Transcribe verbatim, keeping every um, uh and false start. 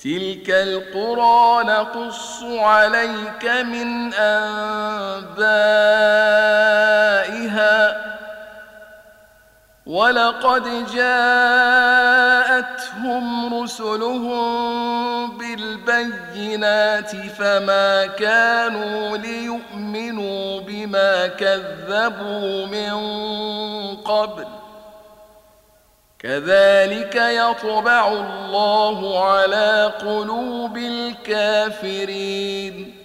تلك القرى نقص عليك من أنبائها ولقد جاءتهم رسلهم بالبينات فما كانوا ليؤمنوا بما كذبوا من قبل كذلك يطبع الله على قلوب الكافرين